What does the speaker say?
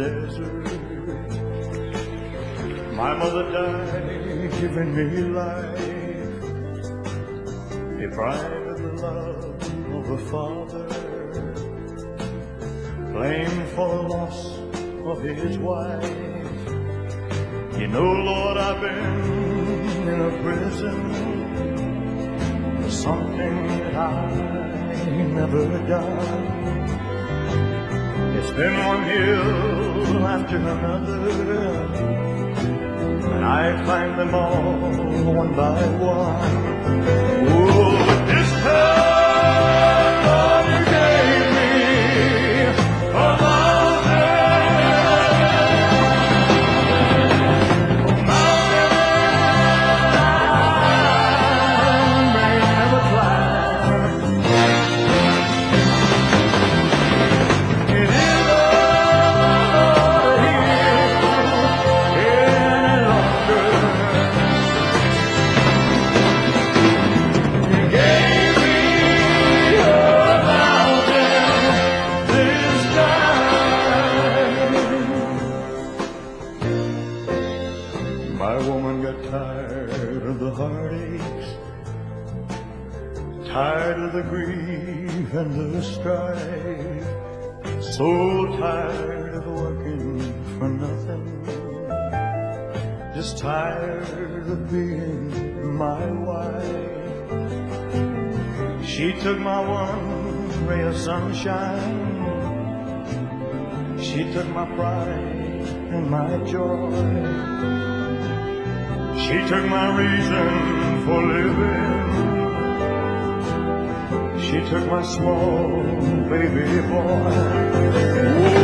desert. My mother died, giving me life, deprived of the love of a father, blamed for the loss of his wife. You know, Lord, I've been in a prison for something that I never done. It's been one hill after another, and I climbed them all one by one. Oh, but this time, Lord, you gave me a mountain, may never climb. It is my woman got tired of the heartaches, tired of the grief and the strife, so tired of working for nothing, just tired of being my wife. She took my one ray of sunshine, she took my pride and my joy, she took my reason for living, she took my small baby boy.